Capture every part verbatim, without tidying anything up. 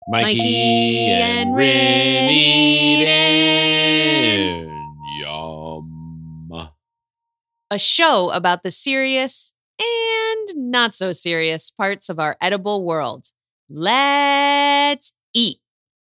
Mikey, Mikey and and Rin Rin eating. Yum. A show about the serious and not so serious parts of our edible world. Let's eat.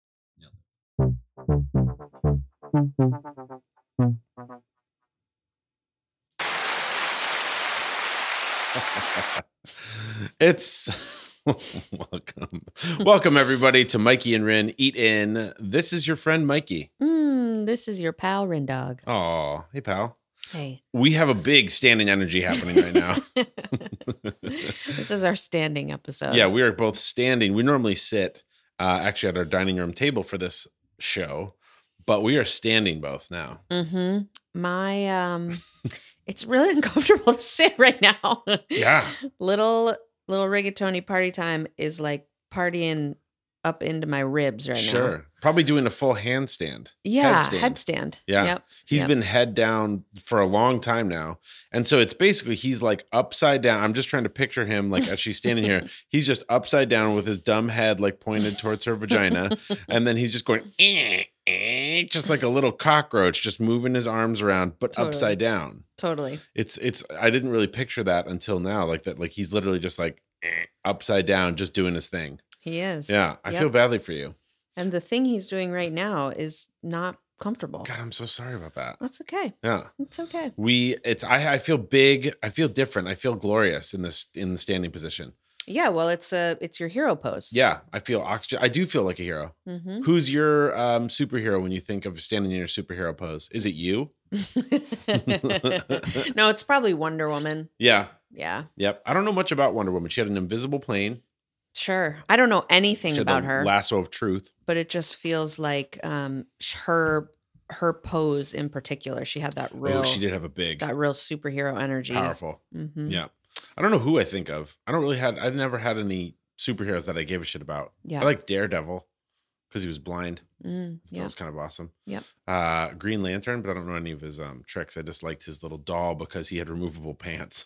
It's welcome. Welcome, everybody, to Mikey and Rin Eat In. This is your friend, Mikey. Mm, this is your pal, Rindog. Oh, hey, pal. Hey. We have a big standing energy happening right now. This is our standing episode. Yeah, we are both standing. We normally sit uh, actually at our dining room table for this show, but we are standing both now. Mm-hmm. My, um, it's really uncomfortable to sit right now. Yeah. Little, little rigatoni party time is like partying up into my ribs right Sure. now. Sure. Probably doing a full handstand. Yeah. Headstand. Headstand. Yeah. Yep. He's Yep. been head down for a long time now. And so it's basically, he's like upside down. I'm just trying to picture him like as she's standing here. He's just upside down with his dumb head like pointed towards her vagina. And then he's just going, eh, eh, just like a little cockroach, just moving his arms around, but Totally. upside down. Totally. It's, it's, I didn't really picture that until now. Like that, like he's literally just like eh, upside down, just doing his thing. He is. Yeah. I Yep. feel badly for you. And the thing he's doing right now is not comfortable. God, I'm so sorry about that. That's okay. Yeah. It's okay. We it's I, I feel big. I feel different. I feel glorious in this in the standing position. Yeah. Well, it's a it's your hero pose. Yeah, I feel oxygen. I do feel like a hero. Mm-hmm. Who's your um, superhero when you think of standing in your superhero pose? Is it you? No, it's probably Wonder Woman. Yeah. Yeah. Yep. I don't know much about Wonder Woman. She had an invisible plane. Sure. I don't know anything She had about the her, lasso of truth. but it just feels like um sh- her her pose in particular. She had that real Oh, she did have a big, that real superhero energy. powerful. Mm-hmm. Yeah. I don't know who I think of. I don't really had. I never had any superheroes that I gave a shit about. Yeah. I like Daredevil because he was blind. Mm, That yeah. was kind of awesome. Yep. Uh, Green Lantern, but I don't know any of his um, tricks. I just liked his little doll because he had removable pants.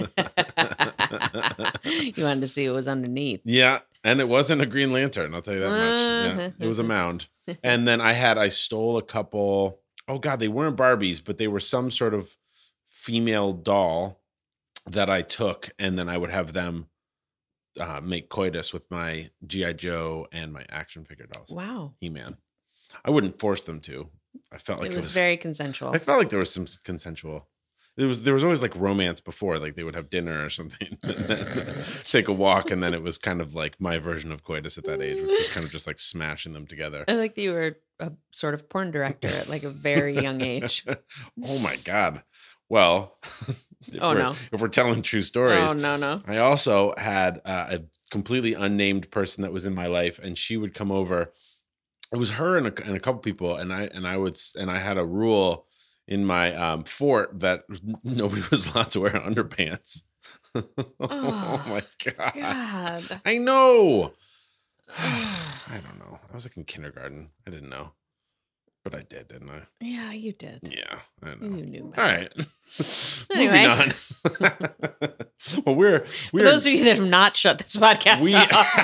You wanted to see what was underneath. Yeah, and it wasn't a Green Lantern. I'll tell you that much. Yeah, it was a mound. And then I had I stole a couple. Oh God, they weren't Barbies, but they were some sort of female doll that I took, and then I would have them uh, make coitus with my G I Joe and my action figure dolls. Wow. He-Man. I wouldn't force them to. I felt like it was, very consensual. I felt like there was some consensual. There was there was always like romance before, like they would have dinner or something, take a walk, and then it was kind of like my version of coitus at that age, which was kind of just like smashing them together. I like that you were a sort of porn director at like a very young age. Oh my God. Well, if Oh, we're, no. if we're telling true stories, Oh, no, no. I also had uh, a completely unnamed person that was in my life, and she would come over. It was her and a, and a couple people, and I and I would s- and I had a rule in my um, fort that nobody was allowed to wear underpants. Oh, Oh, my God. God. I know. I don't know. I was like in kindergarten. I didn't know. But I did, didn't I? Yeah, you did. Yeah, I know. You knew All better. right. Anyway. Moving on. Well, we're For we're those of you that have not shut this podcast we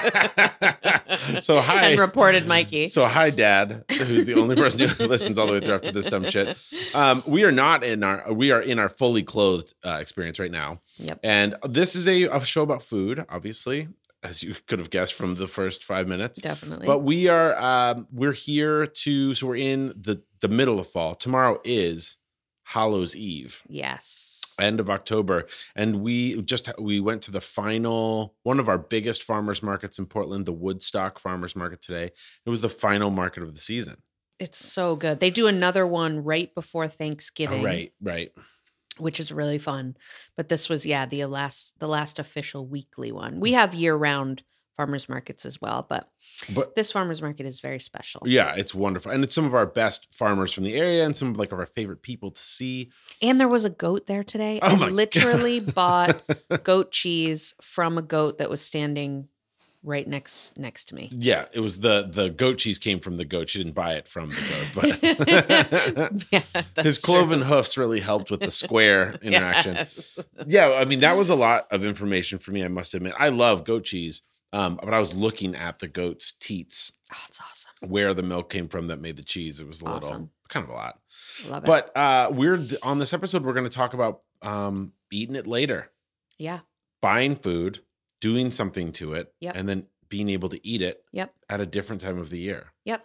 off So hi. and reported Mikey. So hi, Dad, who's the only person who listens all the way through after this dumb shit. Um, we are not in our we are in our fully clothed uh, experience right now. Yep. And this is a, a show about food, obviously, as you could have guessed from the first five minutes. Definitely. But we are um, we're here to so we're in the the middle of fall. Tomorrow is Hallows Eve, yes. end of October, and we just we went to the final one of our biggest farmers markets in Portland, the Woodstock Farmers Market today. It was the final market of the season. It's so good. They do another one right before Thanksgiving. Oh, right, right. Which is really fun. But this was, yeah, the last the last official weekly one. We have year-round farmers markets as well, but, But this farmers market is very special. yeah, it's wonderful, and it's some of our best farmers from the area, and some of like of our favorite people to see. And there was a goat there today. Oh I my literally bought goat cheese from a goat that was standing right next next to me. Yeah, it was the the goat cheese came from the goat. She didn't buy it from the goat, but Yeah, that's his cloven hoofs really helped with the square interaction. Yes. Yeah, I mean that was a lot of information for me. I must admit, I love goat cheese. Um, but I was looking at the goat's teats. Oh, it's awesome. Where the milk came from that made the cheese. It was a Awesome. little, kind of a lot. Love it. But uh, we're on this episode, we're going to talk about um, eating it later. Yeah. Buying food, doing something to it, Yep. and then being able to eat it Yep. at a different time of the year. Yep.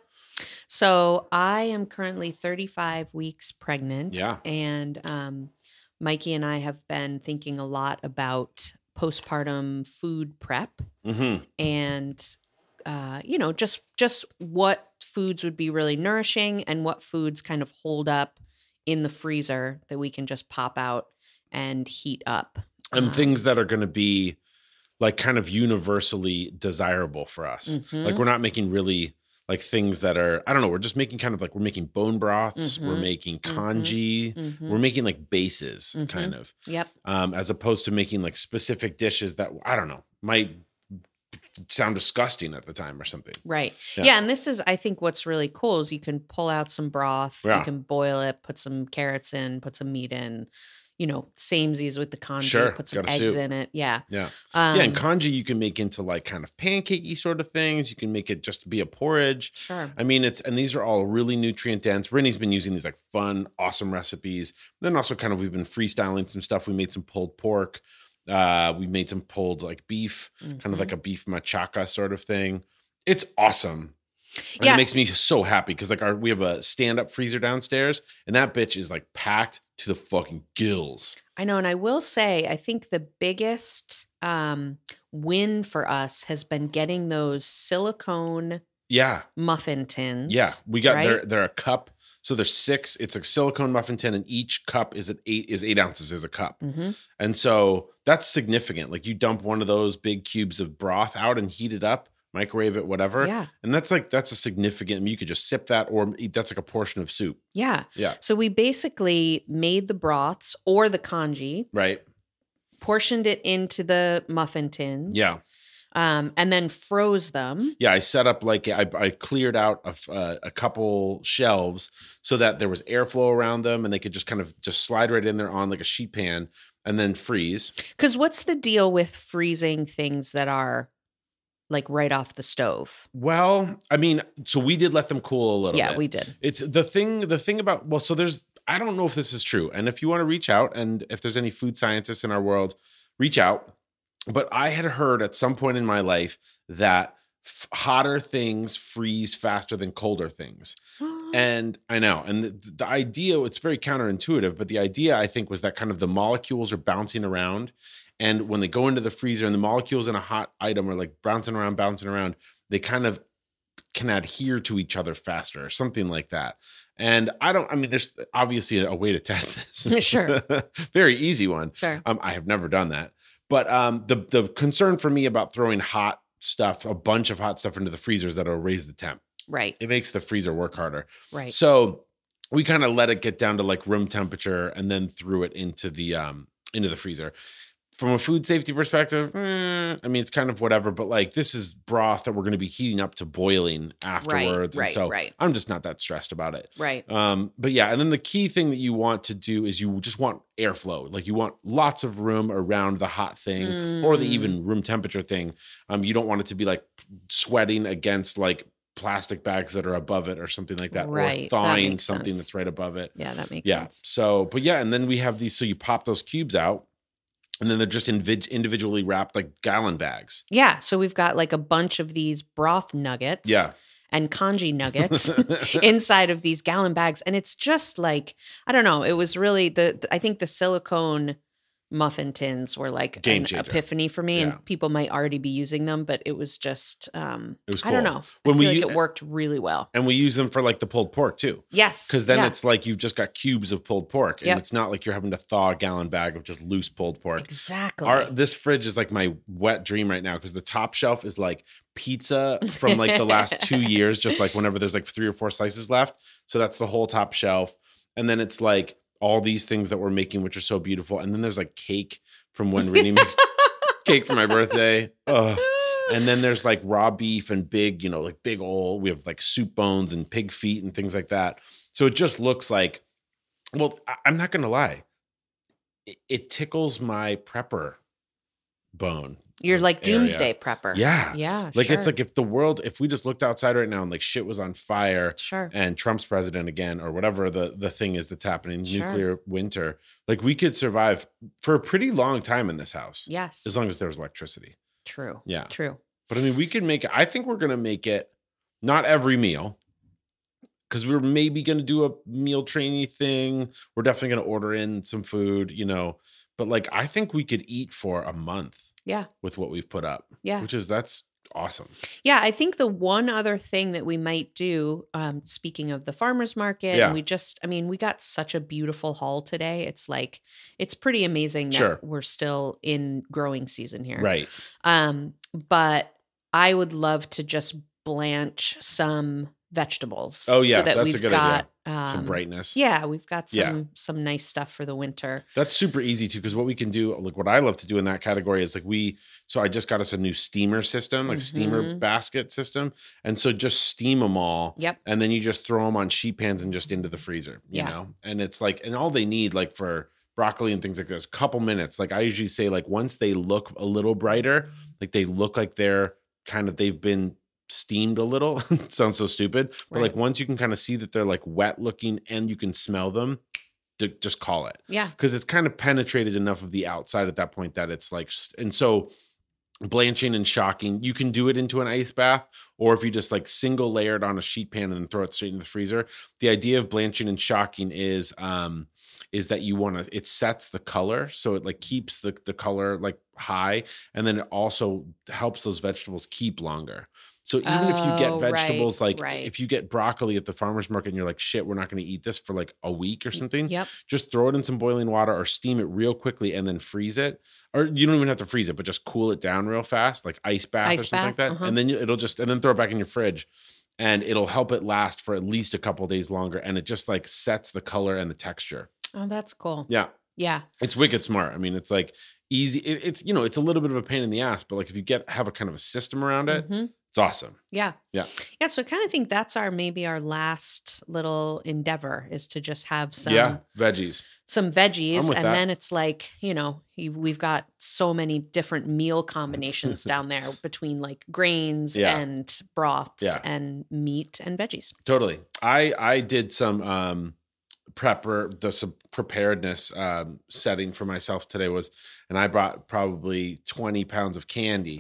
So I am currently thirty-five weeks pregnant. Yeah. And um, Mikey and I have been thinking a lot about postpartum food prep Mm-hmm. and, uh, you know, just just what foods would be really nourishing and what foods kind of hold up in the freezer that we can just pop out and heat up. And Um, things that are going to be like kind of universally desirable for us. Mhm. Like we're not making really like things that are, I don't know, we're just making kind of like, we're making bone broths, we're Mhm. making Mhm. congee, mhm. we're making like bases Mhm. kind of, Yep. um, as opposed to making like specific dishes that, I don't know, might sound disgusting at the time or something. Right. Yeah. Yeah. And this is, I think, what's really cool is you can pull out some broth, Yeah. you can boil it, put some carrots in, put some meat in, you know, samesies with the congee, Sure. put some Got a eggs soup. in it. Yeah. Yeah. Um, yeah. And congee you can make into like kind of pancakey sort of things. You can make it just to be a porridge. Sure. I mean, it's, and these are all really nutrient dense. Brittany's been using these like fun, awesome recipes. Then also kind of, we've been freestyling some stuff. We made some pulled pork. Uh, we made some pulled like beef, kind of Mhm. like a beef machaca sort of thing. It's awesome. And Yeah. it makes me so happy because like our, we have a stand up freezer downstairs and that bitch is like packed to the fucking gills. I know. And I will say, I think the biggest um, win for us has been getting those silicone Yeah. muffin tins. Yeah. We got, right? they're, they're a cup. So there's six, it's a silicone muffin tin and each cup is at eight, is eight ounces is a cup. Mhm. And so that's significant. Like you dump one of those big cubes of broth out and heat it up, microwave it, whatever. Yeah. And that's like, that's a significant, I mean, you could just sip that or eat, that's like a portion of soup. Yeah. Yeah. So we basically made the broths or the congee, Right. portioned it into the muffin tins. Yeah. Um, and then froze them. Yeah. I set up like, I, I cleared out a, uh, a couple shelves so that there was airflow around them and they could just kind of just slide right in there on like a sheet pan and then freeze. Because what's the deal with freezing things that are like right off the stove? Well, I mean, so we did let them cool a little Yeah, bit. we did. It's the thing, the thing about, well, so there's, I don't know if this is true. And if you want to reach out and if there's any food scientists in our world, reach out. But I had heard at some point in my life that f- hotter things freeze faster than colder things. And I know, and the, the idea, it's very counterintuitive, but the idea I think was that kind of the molecules are bouncing around. And when they go into the freezer and the molecules in a hot item are like bouncing around, bouncing around, they kind of can adhere to each other faster or something like that. And I don't, I mean, there's obviously a, a way to test this. Sure. Very easy one. Sure. Um, I have never done that. But um, the the concern for me about throwing hot stuff, a bunch of hot stuff into the freezer is that it'll raise the temp. Right. It makes the freezer work harder. Right. So we kind of let it get down to like room temperature and then threw it into the um into the freezer. From a food safety perspective, eh, I mean, it's kind of whatever, but like this is broth that we're going to be heating up to boiling afterwards. right, and so right. I'm just not that stressed about it. Right. Um, but yeah, and then the key thing that you want to do is you just want airflow. Like you want lots of room around the hot thing or the Mm. even room temperature thing. Um, you don't want it to be like sweating against like plastic bags that are above it or something like that, Right, or that thawing makes something sense. that's right above it. Yeah, that makes Yeah. sense. So, but yeah, and then we have these. So you pop those cubes out, and then they're just invid- individually wrapped like gallon bags. Yeah. So we've got like a bunch of these broth nuggets. Yeah. And congee nuggets inside of these gallon bags. And it's just like, I don't know. It was really the, the- I think the silicone muffin tins were like Game an changer. epiphany for me. Yeah. And people might already be using them, but it was just, um, It was I don't cool. know. When I we feel like u- it worked really well. And we use them for like the pulled pork too. Yes. Because then yeah. it's like you've just got cubes of pulled pork. And Yep. it's not like you're having to thaw a gallon bag of just loose pulled pork. Exactly. Our this fridge is like my wet dream right now because the top shelf is like pizza from like the last two years, just like whenever there's like three or four slices left. So that's the whole top shelf. And then it's like all these things that we're making, which are so beautiful. And then there's like cake from when Rini makes cake for my birthday. Ugh. And then there's like raw beef and big, you know, like big old, we have like soup bones and pig feet and things like that. So it just looks like, well, I- I'm not going to lie. It, it tickles my prepper bone You're like area. doomsday prepper. Yeah. Yeah. Like sure. it's like if the world, if we just looked outside right now and like shit was on fire Sure. and Trump's president again, or whatever the, the thing is that's happening, Sure. nuclear winter, like we could survive for a pretty long time in this house. Yes. As long as there was electricity. True. Yeah. True. But I mean, we could make it, I think we're going to make it not every meal. Because we're maybe going to do a meal trainee thing. We're definitely going to order in some food, you know. But like, I think we could eat for a month. Yeah. With what we've put up. Yeah. Which is, that's awesome. Yeah. I think the one other thing that we might do, um, speaking of the farmer's market, Yeah. and we just, I mean, we got such a beautiful haul today. It's like, it's pretty amazing that Sure. we're still in growing season here. Right. Um, but I would love to just blanch some vegetables. Oh, yeah, so that that's a we've good got idea. um, Some brightness. Yeah, we've got some Yeah. some nice stuff for the winter. That's super easy too, because what we can do, like what I love to do in that category is like we, so I just got us a new steamer system, like steamer Mhm. basket system. And so just steam them all. Yep. And then you just throw them on sheet pans and just into the freezer, you Yeah. know? And it's like, and all they need like for broccoli and things like this, couple minutes. Like I usually say like once they look a little brighter, like they look like they're kind of, they've been steamed a little. Sounds so stupid. But Right. like once you can kind of see that they're like wet looking and you can smell them, to just call it. Yeah. Because it's kind of penetrated enough of the outside at that point that it's like, and so blanching and shocking, you can do it into an ice bath, or if you just like single layer it on a sheet pan and then throw it straight in the freezer. The idea of blanching and shocking is, um, is that you want to, it sets the color. So it like keeps the, the color like high. And then it also helps those vegetables keep longer. So even if you get Oh, vegetables, right, like right. if you get broccoli at the farmer's market and you're like, shit, we're not going to eat this for like a week or something. Yep. Just throw it in some boiling water or steam it real quickly and then freeze it. Or you don't even have to freeze it, but just cool it down real fast, like ice bath Ice or something bath, like that. uh-huh. And then you, it'll just, and then throw it back in your fridge and it'll help it last for at least a couple of days longer. And it just like sets the color and the texture. Oh, that's cool. Yeah. Yeah. It's wicked smart. I mean, it's like easy. It, it's, you know, it's a little bit of a pain in the ass, but like if you get, have a kind of a system around it, Mhm. it's awesome. Yeah. Yeah. Yeah. So I kind of think that's our, maybe our last little endeavor is to just have some, yeah. Veggies. some I'm veggies. with And that. then it's like, you know, you- we've got so many different meal combinations down there between like grains Yeah. and broths Yeah. and meat and veggies. Totally. I, I did some, um, prepper, the some preparedness, um, setting for myself today was, and I brought probably twenty pounds of candy.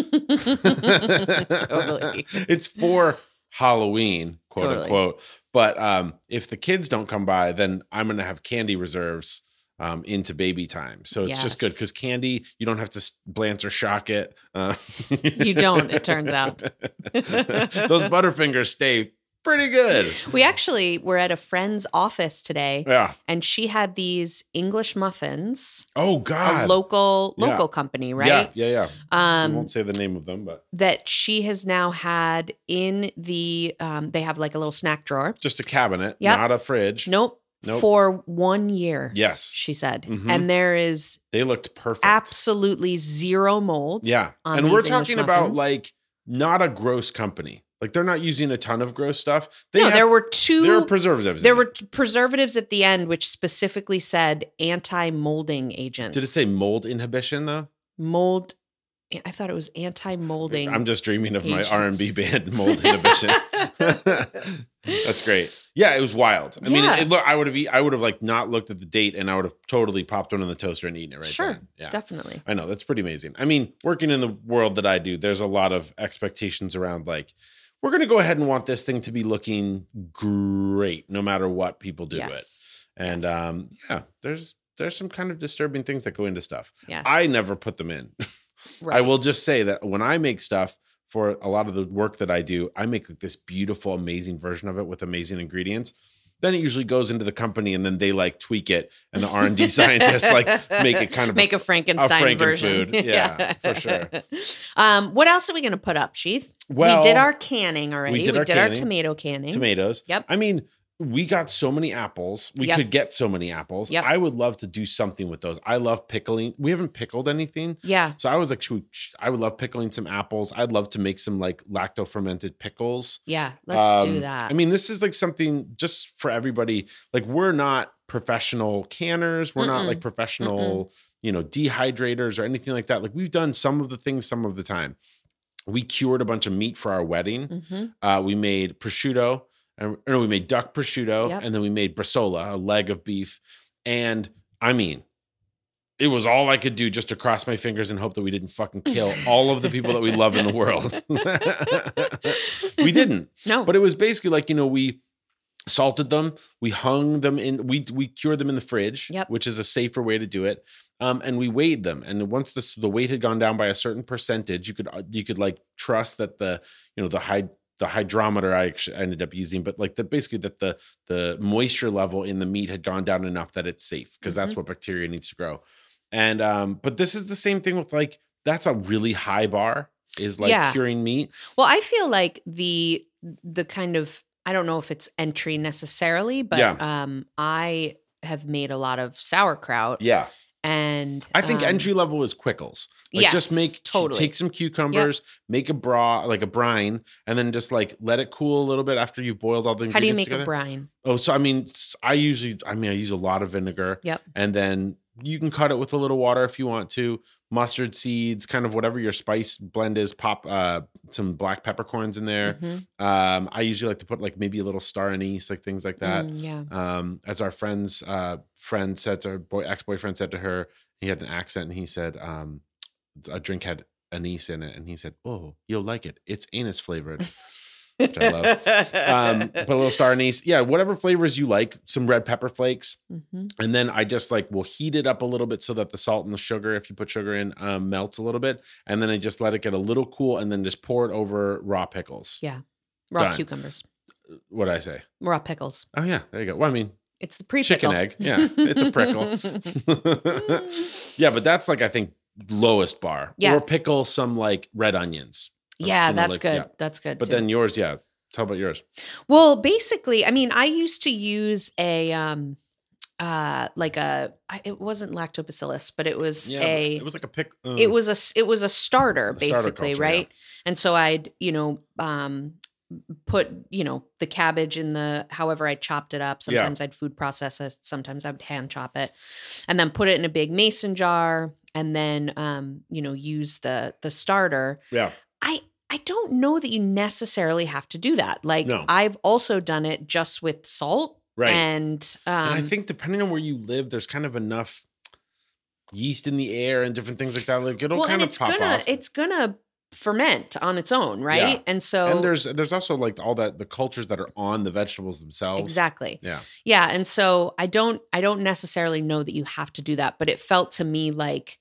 Totally. It's for Halloween, quote Totally. unquote. But um, if the kids don't come by, then I'm going to have candy reserves um, into baby time. So it's just good Yes. because candy, you don't have to s- blanch or shock it. Uh, You don't, it turns out. Those Butterfingers stay pretty good. We actually were at a friend's office today Yeah. and she had these English muffins, Oh, a God. local Yeah. local company, right? Yeah, yeah, yeah. I Um, won't say the name of them, but that she has now had in the um, they have like a little snack drawer. just a cabinet, Yep. not a fridge. Nope, Nope. for one year. Yes. She said, Mhm. and there is They looked perfect. absolutely zero mold. Yeah. on And we're these English talking about muffins. like not a gross company. Like they're not using a ton of gross stuff. They no, have, there were two. there are preservatives. there in were it. t- preservatives at the end, which specifically said anti-molding agents. Did it say mold inhibition though? mold? I thought it was anti-molding. I'm just dreaming of my agents. R and B band, Mold Inhibition. That's great. Yeah, it was wild. I mean, Yeah. it, it, look, I would have, e- I would have like not looked at the date, and I would have totally popped one in the toaster and eaten it right Sure, then. Yeah, definitely. I know that's pretty amazing. I mean, working in the world that I do, there's a lot of expectations around like we're going to go ahead and want this thing to be looking great, no matter what people do it. Yes. And Yes. um, yeah, there's there's some kind of disturbing things that go into stuff. Yes. I never put them in. Right. I will just say that when I make stuff for a lot of the work that I do, I make like this beautiful, amazing version of it with amazing ingredients. Then it usually goes into the company and then they like tweak it. And the R and D scientists like make it kind of make a Frankenstein Franken version. food. Yeah, for sure. Um, what else are we going to put up, Sheath? Well, we did our canning already. we We did did, our our, canning. tomato canning. tomatoes. Yep. I mean, we got so many apples. We Yep. could get so many apples. Yep. I would love to do something with those. I love pickling. We haven't pickled anything. Yeah. So I was like, should we, I would love pickling some apples. I'd love to make some like lacto fermented pickles. Yeah. Let's Um, do that. I mean, this is like something just for everybody. Like, we're not professional canners. We're not Mm-mm. like professional, you know, dehydrators or anything like that. Like, we've done some of the things some of the time. We cured a bunch of meat for our wedding. mm-hmm. Uh, we made prosciutto. And no, we made duck prosciutto, Yep. and then we made bresaola, a leg of beef. And I mean, it was all I could do just to cross my fingers and hope that we didn't fucking kill all of the people that we love in the world. We didn't. No. But it was basically like, you know, we salted them, we hung them in, we we cured them in the fridge, Yep. which is a safer way to do it. Um, and we weighed them. And once the, the weight had gone down by a certain percentage, you could you could like trust that the, you know, the high the hydrometer I actually ended up using, but like the basically that the the moisture level in the meat had gone down enough that it's safe, because that's Mm-hmm. what bacteria needs to grow. And um, but this is the same thing with like, that's a really high bar, is like Yeah. curing meat. Well, I feel like the the kind of, I don't know if it's entry necessarily, but Yeah. um, I have made a lot of sauerkraut, Yeah. and I think um, entry level is Quickles. Like, yes, just make totally. take some cucumbers, make a bra like a brine, and then just like let it cool a little bit after you've boiled all the How do you ingredients make together. a brine? Oh, so I mean, s- I usually, I mean, I use a lot of vinegar. Yep. And then you can cut it with a little water if you want to. Mustard seeds, kind of whatever your spice blend is. Pop uh, some black peppercorns in there. Mhm. Um, I usually like to put like maybe a little star anise, like things like that. Mm, yeah. Um, as our friend's uh, friend said to her boy, ex-boyfriend said to her, he had an accent and he said, um, a drink had anise in it, and he said, "Oh, you'll like it. It's anise flavored." Which I love. Um, put a little star anise, yeah, whatever flavors you like. Some red pepper flakes, Mhm. and then I just like will heat it up a little bit so that the salt and the sugar, if you put sugar in, um, melts a little bit, and then I just let it get a little cool, and then just pour it over raw pickles. Yeah. Raw Done. cucumbers. What did I say? Raw pickles. Oh yeah, there you go. Well, I mean, It's the pre chicken egg. Yeah, it's a prickle. Yeah, but that's like, I think, lowest bar. Yeah. Or pickle some like red onions. Yeah, You know, that's like, good. yeah. That's good. But too. then yours, yeah. Tell about yours. Well, basically, I mean, I used to use a um uh like a I- it wasn't lactobacillus, but it was Yeah, a it was like a pick. uh, it was a s- it was a starter A starter basically, culture, right? And so I'd, you know, um put, you know, the cabbage in the however I chopped it up. Yeah. Sometimes I'd food process it, sometimes I would hand chop it, and then put it in a big mason jar, and then um, you know, use the the starter. yeah. I I don't know that you necessarily have to do that. Like No. I've also done it just with salt. Right. And um And I think depending on where you live, there's kind of enough yeast in the air and different things like that. Like it'll well, kind and of it's pop gonna off. it's gonna ferment on its own, right? Yeah. And so And there's there's also like all that the cultures that are on the vegetables themselves. exactly. Yeah. Yeah. And so I don't I don't necessarily know that you have to do that, but it felt to me like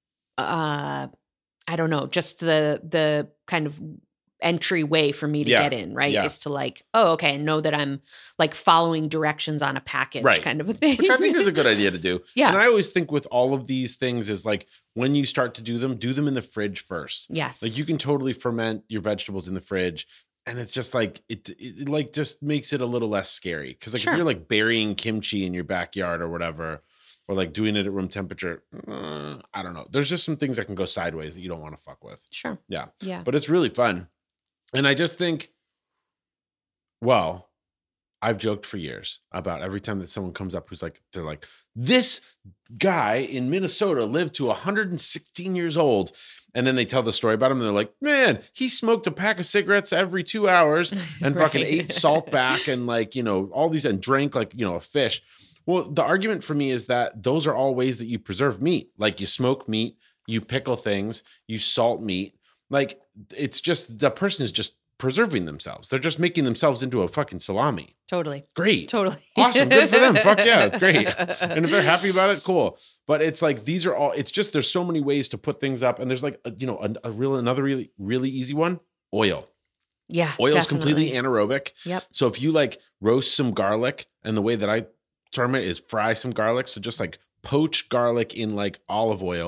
uh I don't know, just the the kind of entry way for me to Yeah. get in, right? Yeah. Is to like, oh, okay, know that I'm like following directions on a package Right. kind of a thing. Which I think is a good idea to do. Yeah. And I always think with all of these things is like when you start to do them, do them in the fridge first. Yes. Like you can totally ferment your vegetables in the fridge. And it's just like it, it like just makes it a little less scary. Cause like Sure. if you're like burying kimchi in your backyard or whatever, or like doing it at room temperature, uh, I don't know. There's just some things that can go sideways that you don't want to fuck with. Sure. Yeah. Yeah. But it's really fun. And I just think, well, I've joked for years about every time that someone comes up who's like, they're like, this guy in Minnesota lived to one hundred sixteen years old. And then they tell the story about him and they're like, man, he smoked a pack of cigarettes every two hours and fucking Right. ate salt back and like, you know, all these and drank like, you know, a fish. Well, the argument for me is that those are all ways that you preserve meat. Like you smoke meat, you pickle things, you salt meat. Like it's just the person is just preserving themselves. They're just making themselves into a fucking salami. Totally. Great. Totally. Awesome. Good for them. Fuck yeah. Great. And if they're happy about it, cool. But it's like, these are all, it's just, there's so many ways to put things up. And there's like, a, you know, a, a real, another really, really easy one, oil. Yeah. Oil is definitely. completely anaerobic. Yep. So if you like roast some garlic, and the way that I term it is fry some garlic. So just like poach garlic in like olive oil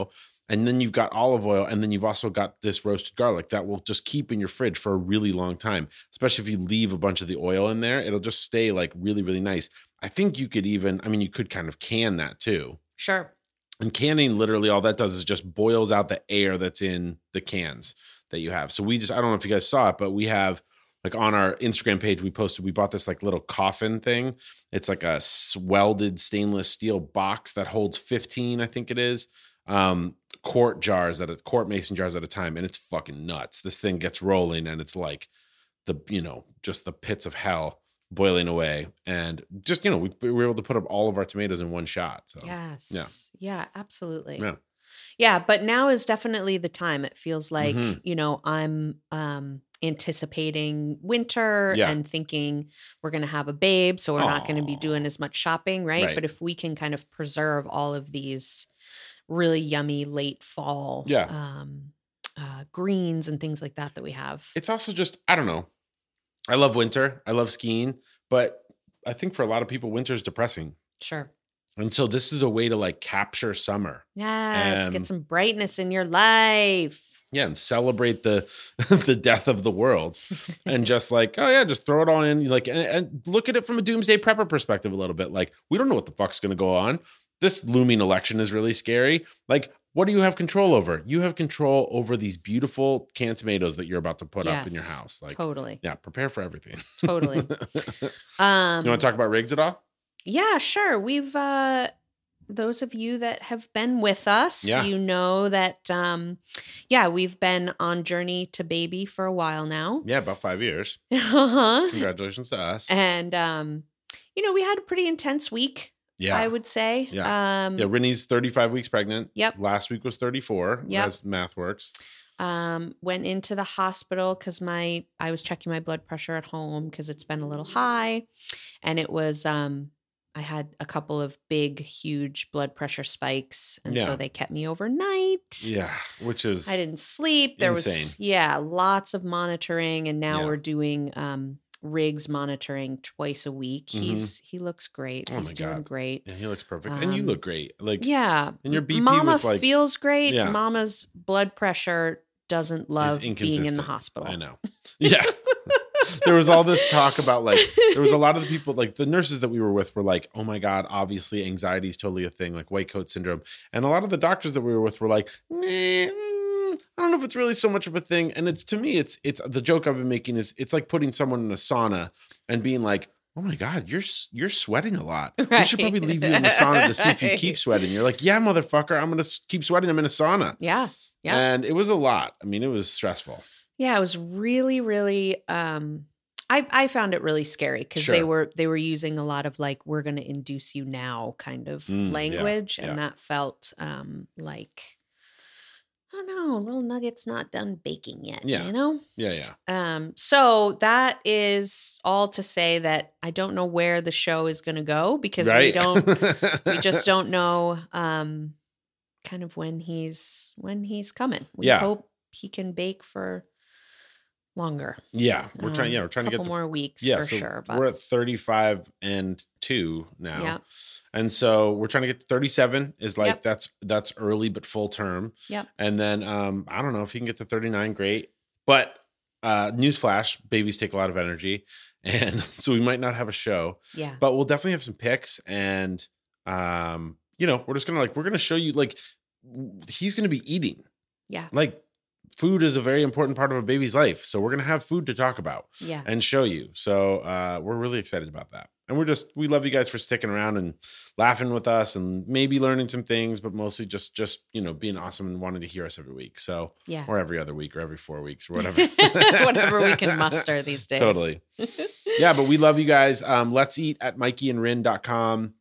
And then you've got olive oil, and then you've also got this roasted garlic that will just keep in your fridge for a really long time, especially if you leave a bunch of the oil in there. It'll just stay like really, really nice. I think you could even, I mean, you could kind of can that too. Sure. And canning, literally all that does is just boils out the air that's in the cans that you have. So we just, I don't know if you guys saw it, but we have like on our Instagram page, we posted, we bought this like little coffin thing. It's like a welded stainless steel box that holds fifteen, I think it is. Um, quart jars at a quart mason jars at a time, and it's fucking nuts. This thing gets rolling, and it's like the you know just the pits of hell boiling away, and just you know we, we were able to put up all of our tomatoes in one shot. So yes, yeah, yeah, absolutely, yeah, yeah. But now is definitely the time. It feels like mm-hmm. you know I'm um anticipating winter yeah. and thinking we're going to have a babe, so we're Aww. not going to be doing as much shopping, right? right? But if we can kind of preserve all of these really yummy late fall yeah. um, uh, greens and things like that that we have. It's also just, I don't know. I love winter. I love skiing. But I think for a lot of people, winter is depressing. Sure. And so this is a way to like capture summer. Yes. Um, get some brightness in your life. Yeah. And celebrate the the death of the world. And just like, oh yeah, just throw it all in. Like, and, and look at it from a doomsday prepper perspective a little bit. Like, we don't know what the fuck's going to go on. This looming election is really scary. Like, what do you have control over? You have control over these beautiful canned tomatoes that you're about to put yes, up in your house. Like, totally. Yeah, prepare for everything. Totally. um, you want to talk about rigs at all? Yeah, sure. We've, uh, those of you that have been with us, yeah. you know that, um, yeah, we've been on Journey to Baby for a while now. Yeah, about five years. uh-huh. Congratulations to us. And, um, you know, we had a pretty intense week. Yeah. I would say. Yeah. Um, yeah. Rennie's thirty-five weeks pregnant. Yep. Last week was thirty-four. Yep. As math works. Um, went into the hospital because my, I was checking my blood pressure at home because it's been a little high, and it was, um, I had a couple of big, huge blood pressure spikes. And yeah. so they kept me overnight. Yeah. Which is, I didn't sleep. There insane. was, yeah, lots of monitoring. And now yeah. we're doing, um, Riggs monitoring twice a week. Mm-hmm. He's he looks great. Oh He's my doing God. great. Yeah, he looks perfect. Um, and you look great. Like yeah. And your B P Mama was like feels great. Yeah. Mama's blood pressure doesn't love being in the hospital. I know. Yeah. There was all this talk about like there was a lot of the people, like the nurses that we were with were like, oh my God, obviously anxiety is totally a thing, like white coat syndrome. And a lot of the doctors that we were with were like, meh, mm, I don't know if it's really so much of a thing. And it's, to me, it's, it's the joke I've been making is it's like putting someone in a sauna and being like, oh my God, you're, you're sweating a lot. Right. We should probably leave you in the sauna to see if you keep sweating. You're like, yeah, motherfucker, I'm going to keep sweating. I'm in a sauna. Yeah. Yeah. And it was a lot. I mean, it was stressful. Yeah. It was really, really, um, I, I found it really scary because Sure. they were they were using a lot of like, we're going to induce you now kind of Mm, language. yeah, and yeah. that felt um, like, I don't know, little nugget's not done baking yet, Yeah. you know? Yeah, yeah. Um, so that is all to say that I don't know where the show is going to go because Right. we don't, we just don't know um, kind of when he's, when he's coming. We Yeah. hope he can bake for longer. Yeah, we're trying. Um, Yeah, we're trying to get couple the, more weeks yeah, for so sure. But we're at thirty-five and two now. yeah, And so we're trying to get to thirty-seven is like, Yep. that's, that's early, but full term. Yep. And then, um, I don't know if you can get to thirty-nine, great. But, uh, newsflash, babies take a lot of energy. And so we might not have a show, yeah, but we'll definitely have some picks. And, um, you know, we're just going to like, we're going to show you like, he's going to be eating. yeah, Like, food is a very important part of a baby's life. So we're going to have food to talk about yeah. and show you. So uh, we're really excited about that. And we're just, we love you guys for sticking around and laughing with us and maybe learning some things, but mostly just, just, you know, being awesome and wanting to hear us every week. So, Yeah. or every other week or every four weeks or whatever. Whatever we can muster these days. Totally. Yeah. But we love you guys. Um, let's eat at mikey and rin dot com.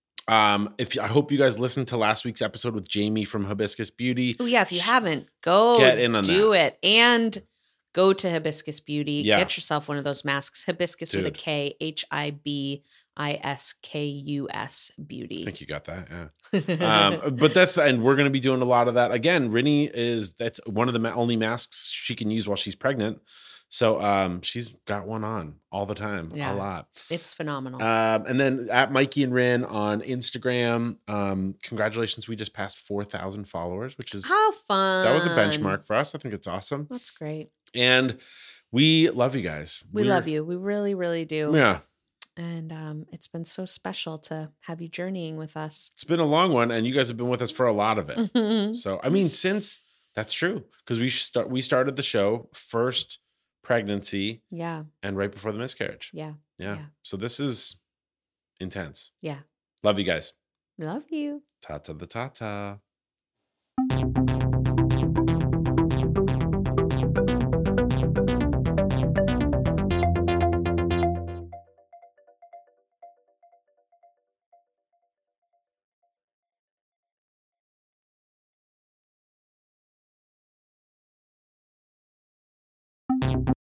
Um, if I hope you guys listened to last week's episode with Jamie from Hibiscus Beauty. Oh yeah, if you haven't, go Get in on do that. it and go to Hibiscus Beauty. Yeah. Get yourself one of those masks. Hibiscus with a Dude. K, H I B I S K U S Beauty. I think you got that. Yeah. um, but that's, and we're going to be doing a lot of that. Again, Rinny is, that's one of the ma- only masks she can use while she's pregnant. So um, she's got one on all the time, Yeah. a lot. It's phenomenal. Um, and then at Mikey and Rin on Instagram, um, congratulations. We just passed four thousand followers, which is, How fun. that was a benchmark for us. I think it's awesome. That's great. And we love you guys. We We're- love you. We really, really do. Yeah. And um, it's been so special to have you journeying with us. It's been a long one, and you guys have been with us for a lot of it. So, I mean, since that's true, because we start we started the show first pregnancy, Yeah. and right before the miscarriage. Yeah. Yeah. Yeah. So this is intense. Yeah. Love you guys. Love you. Ta ta the ta ta.